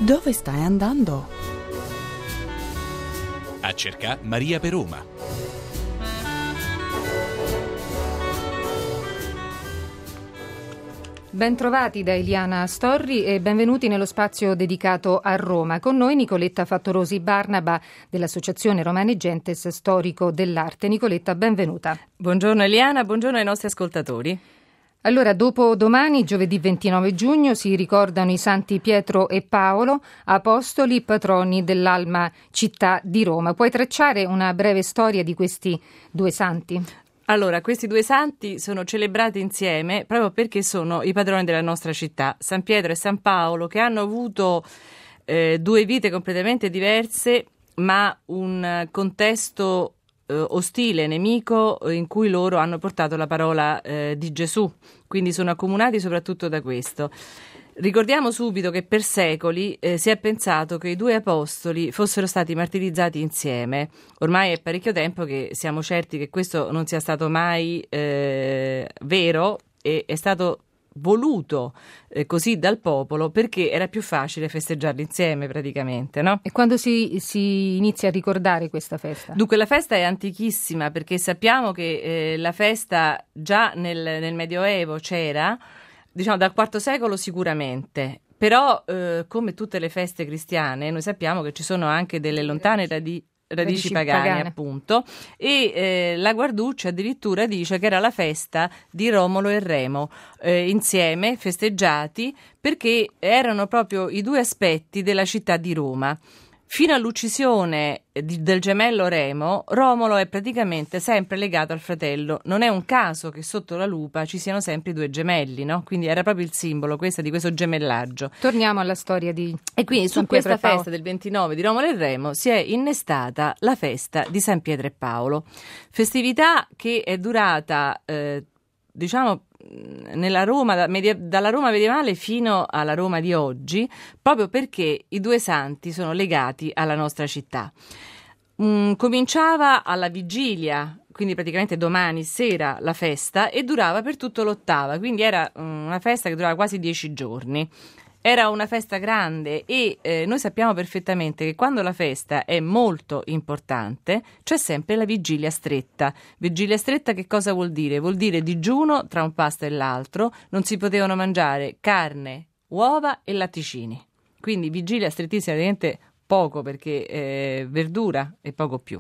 Dove stai andando? A cercare Maria per Roma. Bentrovati da Eliana Storri e benvenuti nello spazio dedicato a Roma. Con noi Nicoletta Fattorosi Barnaba dell'Associazione Romane Gentes Storico dell'Arte. Nicoletta, benvenuta. Buongiorno Eliana, buongiorno ai nostri ascoltatori. Allora, dopo domani, giovedì 29 giugno, si ricordano i santi Pietro e Paolo, apostoli, patroni dell'Alma città di Roma. Puoi tracciare una breve storia di questi due santi? Allora, questi due santi sono celebrati insieme proprio perché sono i patroni della nostra città, San Pietro e San Paolo, che hanno avuto due vite completamente diverse, ma un contesto ostile, nemico, in cui loro hanno portato la parola di Gesù, quindi sono accomunati soprattutto da questo. Ricordiamo subito che per secoli si è pensato che i due apostoli fossero stati martirizzati insieme. Ormai è parecchio tempo che siamo certi che questo non sia stato mai vero, e è stato voluto così dal popolo perché era più facile festeggiarli insieme praticamente, no? E quando si inizia a ricordare questa festa? Dunque la festa è antichissima, perché sappiamo che la festa già nel Medioevo c'era, diciamo dal IV secolo sicuramente, però come tutte le feste cristiane noi sappiamo che ci sono anche delle lontane radici pagane appunto, e la Guarduccia addirittura dice che era la festa di Romolo e Remo insieme festeggiati, perché erano proprio i due aspetti della città di Roma. Fino all'uccisione del gemello Remo, Romolo è praticamente sempre legato al fratello. Non è un caso che sotto la lupa ci siano sempre i due gemelli, no? Quindi era proprio il simbolo di questo gemellaggio. Torniamo alla storia di E quindi San su questa Pietro e Paolo. festa del 29 di Romolo e Remo si è innestata la festa di San Pietro e Paolo. Festività che è durata, nella Roma, dalla Roma medievale fino alla Roma di oggi, proprio perché i due santi sono legati alla nostra città. Cominciava alla vigilia, quindi praticamente domani sera la festa, e durava per tutto l'ottava, quindi era una festa che durava quasi 10 giorni. Era una festa grande e noi sappiamo perfettamente che quando la festa è molto importante c'è sempre la vigilia stretta. Vigilia stretta che cosa vuol dire? Vuol dire digiuno tra un pasto e l'altro, non si potevano mangiare carne, uova e latticini. Quindi vigilia strettissima, veramente poco, perché verdura e poco più.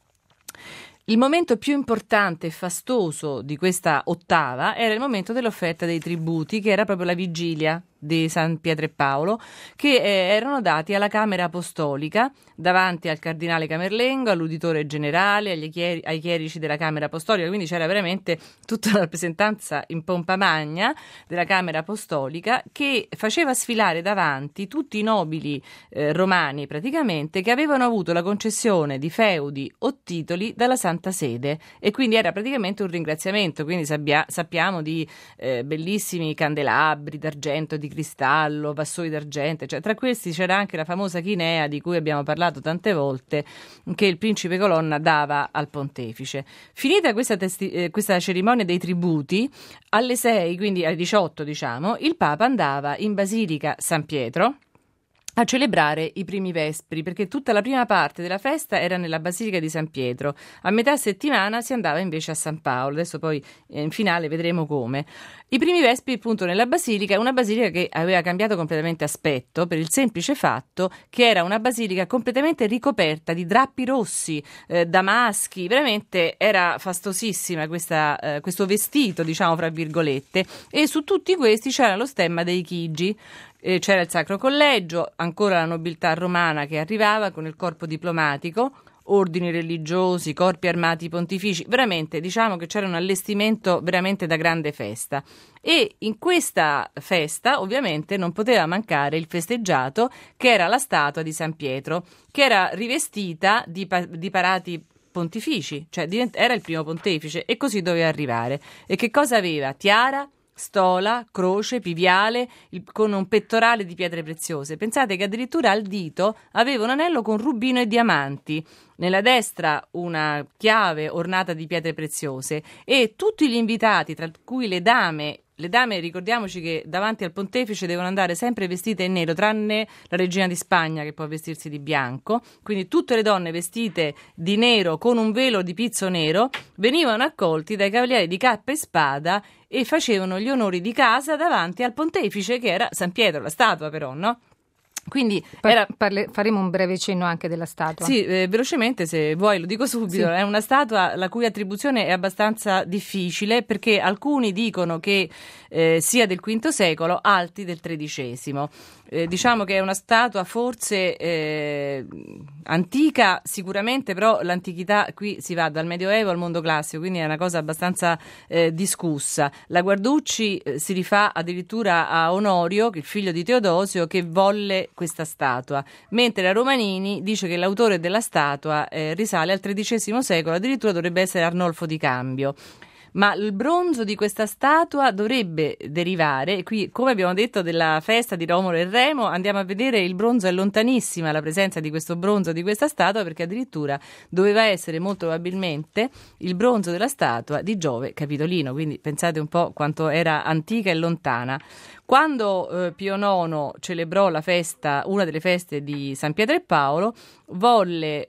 Il momento più importante e fastoso di questa ottava era il momento dell'offerta dei tributi, che era proprio la vigilia di San Pietro e Paolo, che erano dati alla Camera Apostolica davanti al cardinale Camerlengo, all'uditore generale, ai chierici della Camera Apostolica. Quindi c'era veramente tutta la rappresentanza in pompa magna della Camera Apostolica, che faceva sfilare davanti tutti i nobili romani praticamente, che avevano avuto la concessione di feudi o titoli dalla Santa Sede, e quindi era praticamente un ringraziamento. Quindi sappiamo di bellissimi candelabri d'argento, di cristallo, vassoi d'argento, cioè tra questi c'era anche la famosa chinea di cui abbiamo parlato tante volte, che il principe Colonna dava al pontefice. Finita questa cerimonia dei tributi, alle 6, quindi alle 18 il Papa andava in Basilica San Pietro a celebrare i primi vespri, perché tutta la prima parte della festa era nella Basilica di San Pietro. A metà settimana si andava invece a San Paolo. Adesso poi in finale vedremo come. I primi vespri appunto nella Basilica, una basilica che aveva cambiato completamente aspetto, per il semplice fatto che era una basilica completamente ricoperta di drappi rossi, damaschi. Veramente era fastosissima questo vestito, diciamo fra virgolette, e su tutti questi c'era lo stemma dei Chigi. C'era il Sacro Collegio, ancora la nobiltà romana che arrivava con il corpo diplomatico, ordini religiosi, corpi armati pontifici. Veramente diciamo che c'era un allestimento veramente da grande festa. E in questa festa ovviamente non poteva mancare il festeggiato, che era la statua di San Pietro, che era rivestita di parati pontifici, cioè era il primo pontefice, e così doveva arrivare. E che cosa aveva? Tiara, stola, croce, piviale, con un pettorale di pietre preziose. Pensate che addirittura al dito aveva un anello con rubino e diamanti, nella destra una chiave ornata di pietre preziose, e tutti gli invitati, tra cui le dame le dame, ricordiamoci che davanti al pontefice devono andare sempre vestite in nero, tranne la regina di Spagna che può vestirsi di bianco, quindi tutte le donne vestite di nero con un velo di pizzo nero venivano accolti dai cavalieri di cappa e spada e facevano gli onori di casa davanti al pontefice, che era San Pietro, la statua però, no? Quindi faremo un breve cenno anche della statua. Sì, velocemente, se vuoi lo dico subito. Sì. È una statua la cui attribuzione è abbastanza difficile, perché alcuni dicono che sia del V secolo, altri del XIII. Diciamo che è una statua forse antica, sicuramente, però l'antichità qui si va dal Medioevo al mondo classico, quindi è una cosa abbastanza discussa. La Guarducci si rifà addirittura a Onorio, che è il figlio di Teodosio, che volle questa statua, mentre la Romanini dice che l'autore della statua risale al XIII secolo, addirittura dovrebbe essere Arnolfo di Cambio. Ma il bronzo di questa statua dovrebbe derivare, qui come abbiamo detto della festa di Romolo e Remo, andiamo a vedere il bronzo, è lontanissima la presenza di questo bronzo di questa statua, perché addirittura doveva essere molto probabilmente il bronzo della statua di Giove Capitolino, quindi pensate un po' quanto era antica e lontana. Quando Pio IX celebrò la festa, una delle feste di San Pietro e Paolo, volle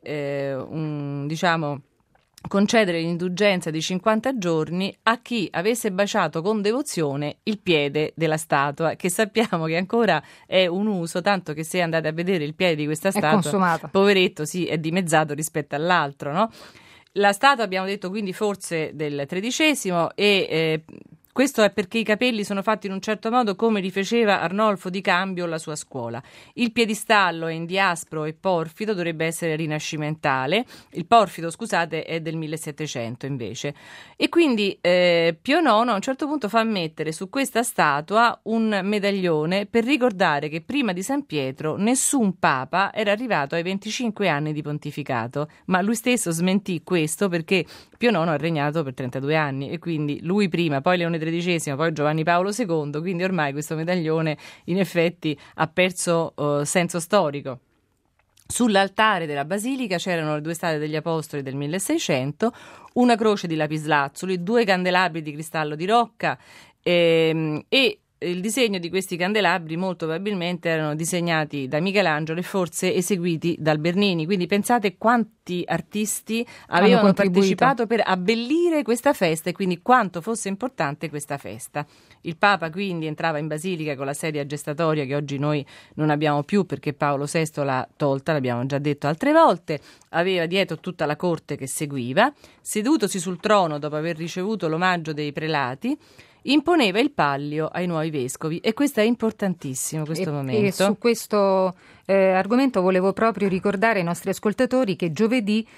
concedere l'indulgenza di 50 giorni a chi avesse baciato con devozione il piede della statua, che sappiamo che ancora è un uso, tanto che se andate a vedere il piede di questa statua, consumato. Poveretto, sì, è dimezzato rispetto all'altro, no? La statua, abbiamo detto, quindi forse del XIII e questo è perché i capelli sono fatti in un certo modo, come rifaceva Arnolfo di Cambio la sua scuola. Il piedistallo è in diaspro e porfido, dovrebbe essere rinascimentale. Il porfido, scusate, è del 1700 invece. E quindi Pio IX a un certo punto fa mettere su questa statua un medaglione per ricordare che prima di San Pietro nessun papa era arrivato ai 25 anni di pontificato, ma lui stesso smentì questo perché Pio IX ha regnato per 32 anni e quindi lui prima, poi Leone XIII, poi Giovanni Paolo II, quindi ormai questo medaglione in effetti ha perso senso storico. Sull'altare della basilica c'erano le 2 statue degli apostoli del 1600, una croce di lapislazzuli, 2 candelabri di cristallo di Rocca e il disegno di questi candelabri molto probabilmente erano disegnati da Michelangelo e forse eseguiti dal Bernini, quindi pensate quanti artisti avevano partecipato per abbellire questa festa e quindi quanto fosse importante questa festa. Il Papa quindi entrava in basilica con la sedia gestatoria che oggi noi non abbiamo più perché Paolo VI l'ha tolta, l'abbiamo già detto altre volte, aveva dietro tutta la corte che seguiva, sedutosi sul trono dopo aver ricevuto l'omaggio dei prelati, imponeva il pallio ai nuovi vescovi e questo è importantissimo, questo momento. E su questo argomento volevo proprio ricordare ai nostri ascoltatori che giovedì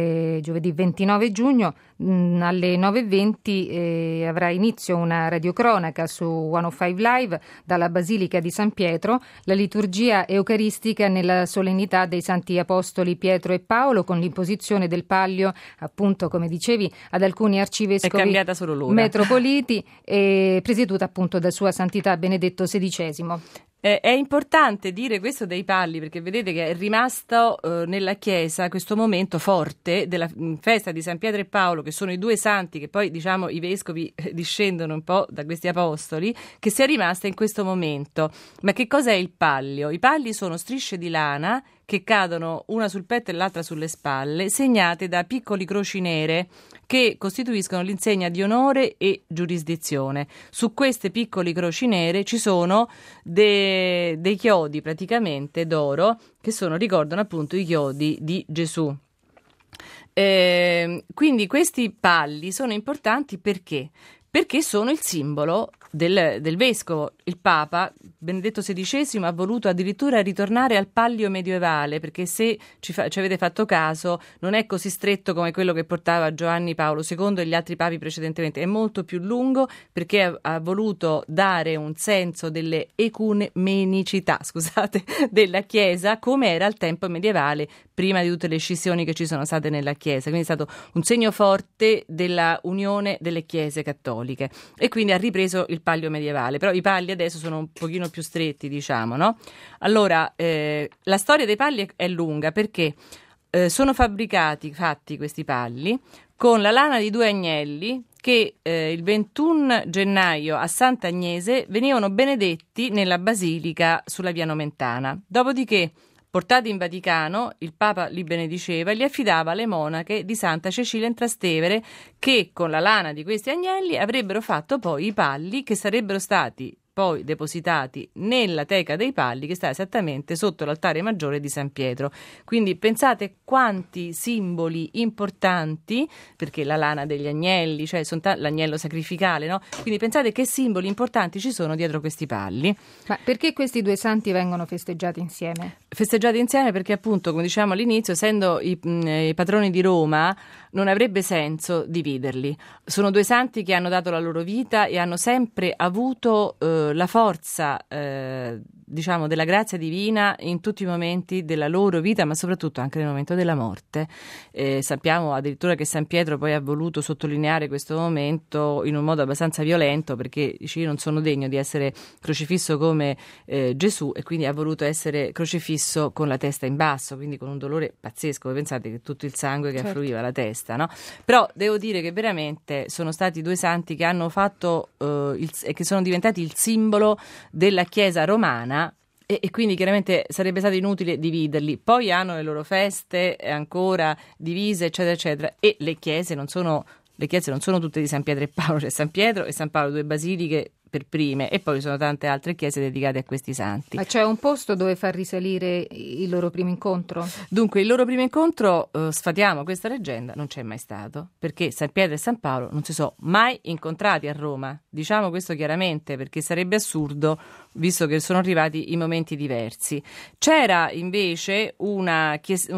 29 giugno alle 9:20 avrà inizio una radiocronaca su 105 Live dalla Basilica di San Pietro, la liturgia eucaristica nella solennità dei Santi Apostoli Pietro e Paolo, con l'imposizione del pallio, appunto come dicevi, ad alcuni arcivescovi metropoliti, presieduta appunto da Sua Santità Benedetto XVI. È importante dire questo dei palli perché vedete che è rimasto nella Chiesa questo momento forte della festa di San Pietro e Paolo, che sono i 2 santi che poi diciamo i vescovi discendono un po' da questi apostoli, che sia rimasta in questo momento. Ma che cos'è il pallio? I palli sono strisce di lana che cadono una sul petto e l'altra sulle spalle, segnate da piccoli croci nere che costituiscono l'insegna di onore e giurisdizione. Su queste piccole croci nere ci sono dei chiodi praticamente d'oro che ricordano appunto i chiodi di Gesù. Quindi questi palli sono importanti perché sono il simbolo del vescovo. Il Papa Benedetto XVI ha voluto addirittura ritornare al pallio medievale, perché se ci avete fatto caso non è così stretto come quello che portava Giovanni Paolo II e gli altri papi precedentemente, è molto più lungo perché ha voluto dare un senso delle ecumenicità, della Chiesa come era al tempo medievale, prima di tutte le scissioni che ci sono state nella Chiesa, quindi è stato un segno forte della unione delle Chiese cattoliche e quindi ha ripreso il pallio medievale, però i palli adesso sono un pochino più stretti, diciamo, no? Allora, la storia dei palli è lunga perché sono fatti questi palli con la lana di 2 agnelli che il 21 gennaio a Sant'Agnese venivano benedetti nella basilica sulla via Nomentana. Dopodiché, portati in Vaticano, il Papa li benediceva e li affidava alle monache di Santa Cecilia in Trastevere, che con la lana di questi agnelli avrebbero fatto poi i palli che sarebbero stati poi depositati nella teca dei palli che sta esattamente sotto l'altare maggiore di San Pietro. Quindi pensate quanti simboli importanti, perché la lana degli agnelli, cioè l'agnello sacrificale, no? Quindi pensate che simboli importanti ci sono dietro questi palli. Ma perché questi 2 santi vengono festeggiati insieme? Festeggiati insieme perché appunto, come dicevamo all'inizio, essendo i patroni di Roma, non avrebbe senso dividerli. Sono 2 santi che hanno dato la loro vita e hanno sempre avuto la forza, diciamo, della grazia divina in tutti i momenti della loro vita, ma soprattutto anche nel momento della morte. Sappiamo addirittura che San Pietro poi ha voluto sottolineare questo momento in un modo abbastanza violento, perché dice: io non sono degno di essere crocifisso come Gesù, e quindi ha voluto essere crocifisso con la testa in basso, quindi con un dolore pazzesco. Voi pensate che tutto il sangue che affluiva alla testa, no? Però devo dire che veramente sono stati 2 santi che hanno fatto che sono diventati il simbolo della Chiesa romana, e quindi chiaramente sarebbe stato inutile dividerli. Poi hanno le loro feste ancora divise, eccetera eccetera, e le chiese non sono tutte di San Pietro e Paolo, c'è San Pietro e San Paolo, 2 basiliche per prime, e poi ci sono tante altre chiese dedicate a questi santi. Ma c'è un posto dove far risalire il loro primo incontro? Dunque, il loro primo incontro, sfatiamo questa leggenda, non c'è mai stato, perché San Pietro e San Paolo non si sono mai incontrati a Roma. Diciamo questo chiaramente, perché sarebbe assurdo, visto che sono arrivati in momenti diversi. C'era invece una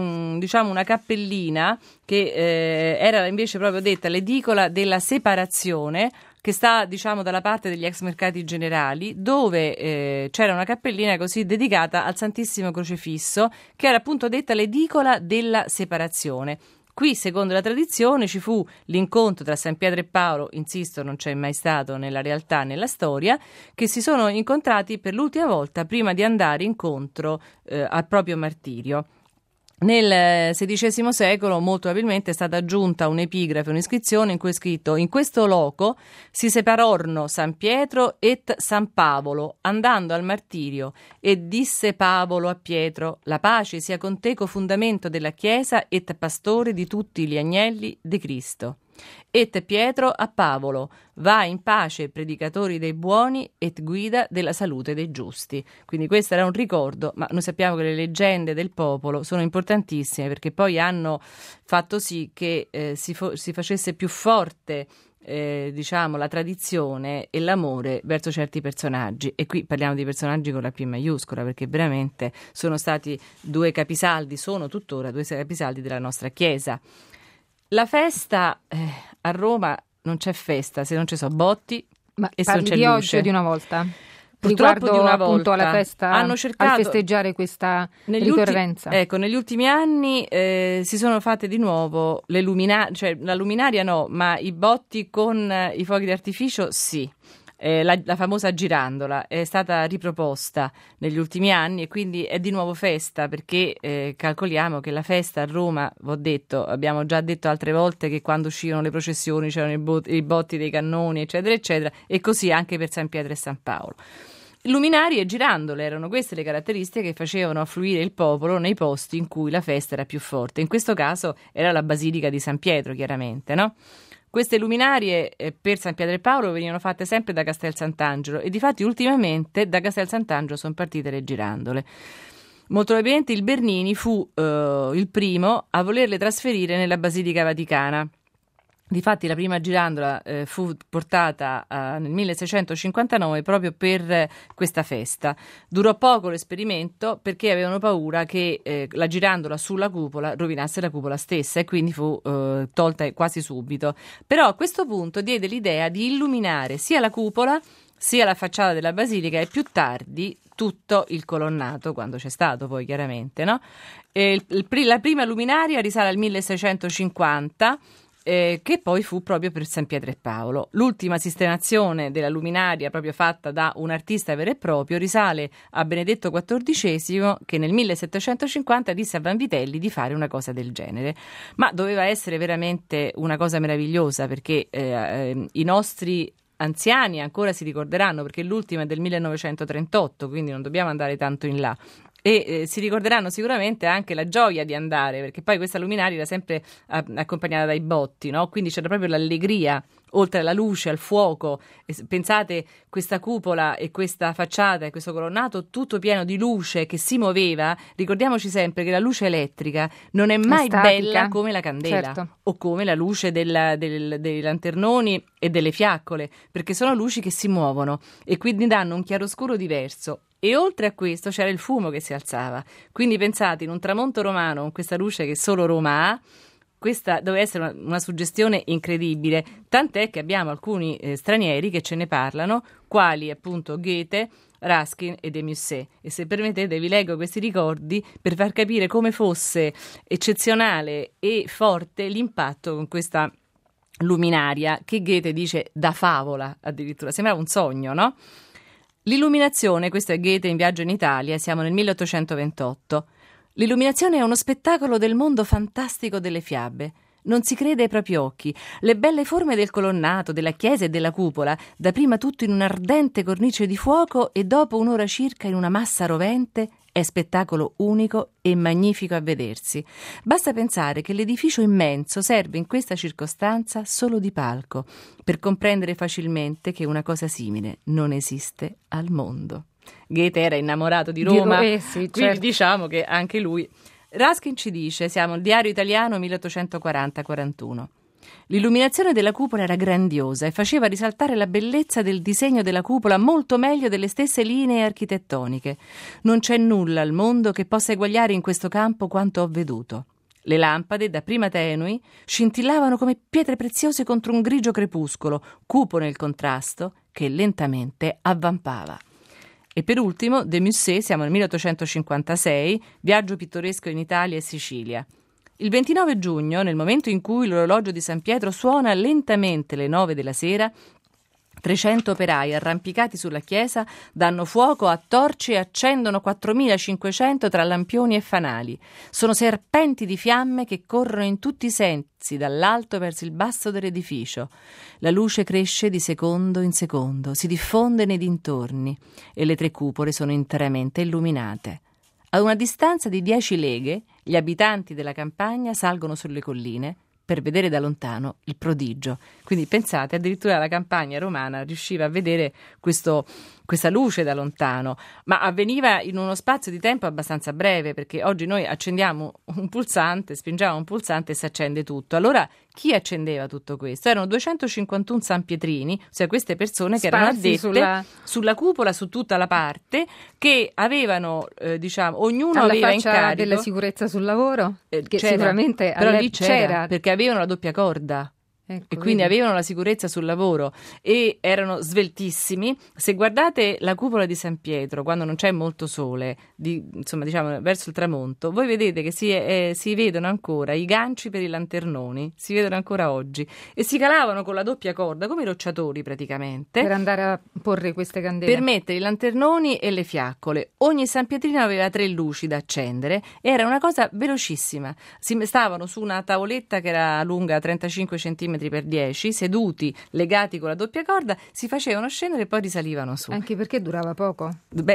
cappellina che era invece proprio detta l'edicola della separazione, che sta, diciamo, dalla parte degli ex mercati generali, dove c'era una cappellina così dedicata al Santissimo Crocifisso, che era appunto detta l'edicola della separazione. Qui, secondo la tradizione, ci fu l'incontro tra San Pietro e Paolo, insisto, non c'è mai stato nella realtà, nella storia, che si sono incontrati per l'ultima volta prima di andare incontro al proprio martirio. Nel XVI secolo molto probabilmente è stata aggiunta un'epigrafe, un'iscrizione in cui è scritto: in questo loco si separorno San Pietro et San Pavolo, andando al martirio, e disse Pavolo a Pietro: la pace sia con te, co fondamento della Chiesa et pastore di tutti gli agnelli di Cristo. Et Pietro a Pavolo: va in pace, predicatori dei buoni, et guida della salute dei giusti. Quindi questo era un ricordo, ma noi sappiamo che le leggende del popolo sono importantissime, perché poi hanno fatto sì che si facesse più forte diciamo la tradizione e l'amore verso certi personaggi, e qui parliamo di personaggi con la P maiuscola, perché veramente sono stati 2 capisaldi, sono tuttora 2 capisaldi della nostra Chiesa. La festa a Roma non c'è festa se non ci sono botti. Ma e se non parli c'è di luce. oggi o di una volta? Purtroppo Riguardo di una appunto volta. alla festa, Hanno cercato, al festeggiare questa ricorrenza. Negli ultimi anni si sono fatte di nuovo le luminarie, cioè la luminaria no, ma i botti con i fuochi d'artificio sì. La famosa girandola è stata riproposta negli ultimi anni e quindi è di nuovo festa, perché calcoliamo che la festa a Roma, abbiamo già detto altre volte che quando uscivano le processioni c'erano i botti dei cannoni, eccetera eccetera, e così anche per San Pietro e San Paolo. Luminari e girandole erano queste le caratteristiche che facevano affluire il popolo nei posti in cui la festa era più forte. In questo caso era la Basilica di San Pietro, chiaramente, no? Queste luminarie per San Pietro e Paolo venivano fatte sempre da Castel Sant'Angelo, e difatti ultimamente da Castel Sant'Angelo sono partite le girandole. Molto probabilmente il Bernini fu il primo a volerle trasferire nella Basilica Vaticana. Difatti la prima girandola fu portata nel 1659 proprio per questa festa. Durò poco l'esperimento, perché avevano paura che la girandola sulla cupola rovinasse la cupola stessa, e quindi fu tolta quasi subito. Però a questo punto diede l'idea di illuminare sia la cupola sia la facciata della basilica, e più tardi tutto il colonnato, quando c'è stato poi chiaramente, no? La prima luminaria risale al 1650, che poi fu proprio per San Pietro e Paolo. L'ultima sistemazione della luminaria, proprio fatta da un artista vero e proprio, risale a Benedetto XIV, che nel 1750 disse a Vanvitelli di fare una cosa del genere. Ma doveva essere veramente una cosa meravigliosa, perché i nostri anziani ancora si ricorderanno, perché l'ultima è del 1938, quindi non dobbiamo andare tanto in là. E si ricorderanno sicuramente anche la gioia di andare, perché poi questa luminaria era sempre accompagnata dai botti, no? Quindi c'era proprio l'allegria, oltre alla luce, al fuoco. E pensate, questa cupola e questa facciata e questo colonnato tutto pieno di luce che si muoveva. Ricordiamoci sempre che la luce elettrica non è mai bella come la candela, certo, o come la luce dei lanternoni e delle fiaccole, perché sono luci che si muovono e quindi danno un chiaroscuro diverso. E oltre a questo c'era il fumo che si alzava. Quindi pensate, in un tramonto romano, con questa luce che solo Roma ha, questa doveva essere una suggestione incredibile, tant'è che abbiamo alcuni stranieri che ce ne parlano, quali appunto Goethe, Ruskin e de Musset. E se permettete vi leggo questi ricordi per far capire come fosse eccezionale e forte l'impatto con questa luminaria, che Goethe dice da favola addirittura, sembrava un sogno, no? L'illuminazione, questo è Goethe in Viaggio in Italia, siamo nel 1828. L'illuminazione è uno spettacolo del mondo fantastico delle fiabe. Non si crede ai propri occhi. Le belle forme del colonnato, della chiesa e della cupola, dapprima tutto in un'ardente cornice di fuoco e dopo un'ora circa in una massa rovente, è spettacolo unico e magnifico a vedersi. Basta pensare che l'edificio immenso serve in questa circostanza solo di palco, per comprendere facilmente che una cosa simile non esiste al mondo. Goethe era innamorato di Roma, sì, quindi certo, diciamo che anche lui. Ruskin ci dice, siamo al Diario Italiano 1840-41. L'illuminazione della cupola era grandiosa e faceva risaltare la bellezza del disegno della cupola molto meglio delle stesse linee architettoniche. Non c'è nulla al mondo che possa eguagliare in questo campo quanto ho veduto. Le lampade, dapprima tenui, scintillavano come pietre preziose contro un grigio crepuscolo, cupo nel contrasto, che lentamente avvampava. E per ultimo, de Musset, siamo nel 1856, viaggio pittoresco in Italia e Sicilia. Il 29 giugno, nel momento in cui l'orologio di San Pietro suona lentamente le 9 della sera, 300 operai arrampicati sulla chiesa danno fuoco a torce e accendono 4.500 tra lampioni e fanali. Sono serpenti di fiamme che corrono in tutti i sensi, dall'alto verso il basso dell'edificio. La luce cresce di secondo in secondo, si diffonde nei dintorni e le 3 cupole sono interamente illuminate. A una distanza di 10 leghe, gli abitanti della campagna salgono sulle colline per vedere da lontano il prodigio. Quindi pensate, addirittura la campagna romana riusciva a vedere questa luce da lontano, ma avveniva in uno spazio di tempo abbastanza breve, perché oggi noi accendiamo un pulsante, spingiamo un pulsante e si accende tutto. Allora chi accendeva tutto questo? Erano 251 sanpietrini, ossia queste persone che erano addette sulla cupola, su tutta la parte, che avevano, ognuno alla aveva in faccia carico della sicurezza sul lavoro, che c'era, sicuramente però lì c'era, perché avevano la doppia corda. Ecco, e quindi avevano la sicurezza sul lavoro e erano sveltissimi. Se guardate la cupola di San Pietro quando non c'è molto sole, diciamo verso il tramonto, voi vedete che si vedono ancora i ganci per i lanternoni, si vedono ancora oggi, e si calavano con la doppia corda come i rocciatori praticamente per andare a porre queste candele, per mettere i lanternoni e le fiaccole. Ogni San Pietrino aveva 3 luci da accendere, era una cosa velocissima. Stavano su una tavoletta che era lunga 35 cm per 10, seduti, legati con la doppia corda, si facevano scendere e poi risalivano su. Anche perché durava poco.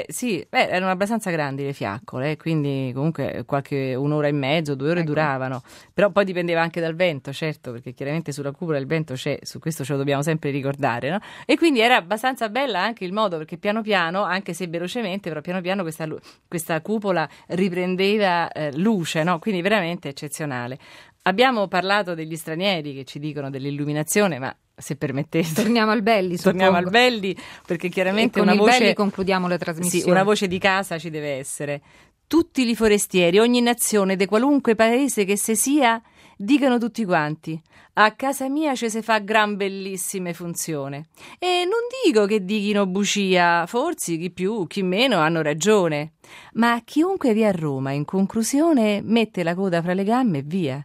Erano abbastanza grandi le fiaccole, quindi comunque qualche 1 ora e mezzo, 2 ore duravano. Però poi dipendeva anche dal vento, certo, perché chiaramente sulla cupola il vento c'è, su questo ce lo dobbiamo sempre ricordare, no? E quindi era abbastanza bella anche il modo, perché piano piano, anche se velocemente, però piano piano questa cupola riprendeva luce, no? Quindi veramente eccezionale. Abbiamo parlato degli stranieri che ci dicono dell'illuminazione, ma se permettete torniamo al Belli, perché chiaramente e con una il voce Belli concludiamo la trasmissione. Sì, una voce di casa ci deve essere. Tutti i forestieri, ogni nazione, de qualunque paese che se sia, dicano tutti quanti: a casa mia ci se fa gran bellissime funzione. E non dico che dichino bugia, forse chi più, chi meno hanno ragione, ma chiunque vi a Roma in conclusione mette la coda fra le gambe e via.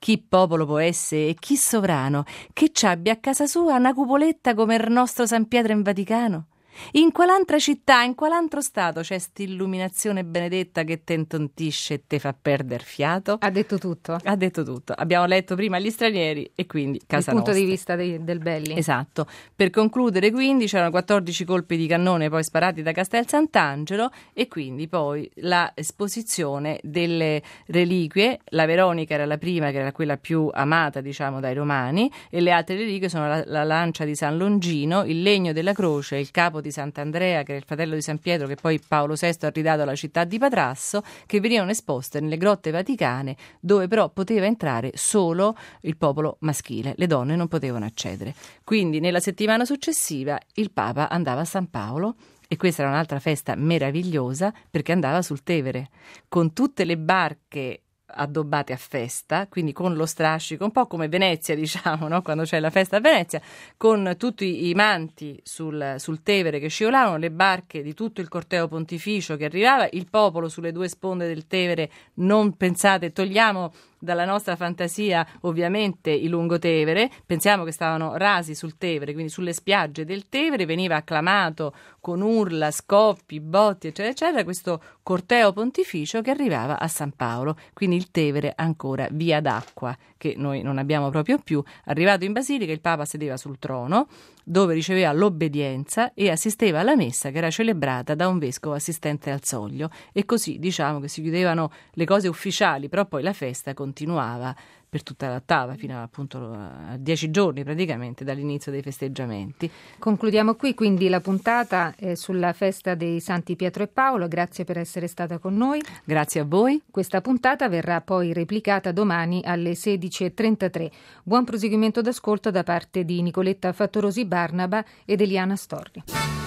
chi popolo può essere e chi sovrano, che c'abbia a casa sua una cupoletta come il nostro San Pietro in Vaticano? In qual'altra città, in qual'altro stato c'è st'illuminazione benedetta che te intontisce e te fa perdere fiato? Ha detto tutto. Ha detto tutto. Abbiamo letto prima gli stranieri e quindi casa Il punto nostra. di vista del Belli. Esatto. Per concludere, quindi, c'erano 14 colpi di cannone poi sparati da Castel Sant'Angelo e quindi poi la esposizione delle reliquie. La Veronica era la prima, che era quella più amata, diciamo, dai romani, e le altre reliquie sono la lancia di San Longino, il legno della croce, il capo di Sant'Andrea, che è il fratello di San Pietro, che poi Paolo VI ha ridato alla città di Patrasso, che venivano esposte nelle grotte vaticane, dove però poteva entrare solo il popolo maschile, le donne non potevano accedere. Quindi nella settimana successiva il Papa andava a San Paolo, e questa era un'altra festa meravigliosa, perché andava sul Tevere, con tutte le barche addobbate a festa, quindi con lo strascico, un po' come Venezia, diciamo, no? Quando c'è la festa a Venezia, con tutti i manti sul Tevere che scivolavano, le barche di tutto il corteo pontificio che arrivava, il popolo sulle due sponde del Tevere. Non pensate, togliamo dalla nostra fantasia ovviamente il Lungotevere, pensiamo che stavano rasi sul Tevere, quindi sulle spiagge del Tevere veniva acclamato con urla, scoppi, botti, eccetera, eccetera, questo corteo pontificio che arrivava a San Paolo, quindi il Tevere ancora via d'acqua, che noi non abbiamo proprio più. Arrivato in Basilica, il Papa sedeva sul trono, dove riceveva l'obbedienza e assisteva alla messa che era celebrata da un vescovo assistente al soglio, e così diciamo che si chiudevano le cose ufficiali, però poi la festa continuava per tutta l'ottava, fino appunto a 10 giorni praticamente dall'inizio dei festeggiamenti. Concludiamo qui quindi la puntata sulla festa dei Santi Pietro e Paolo. Grazie per essere stata con noi. Grazie a voi. Questa puntata verrà poi replicata domani alle 16:33. Buon proseguimento d'ascolto da parte di Nicoletta Fattorosi Barnaba ed Eliana Storri.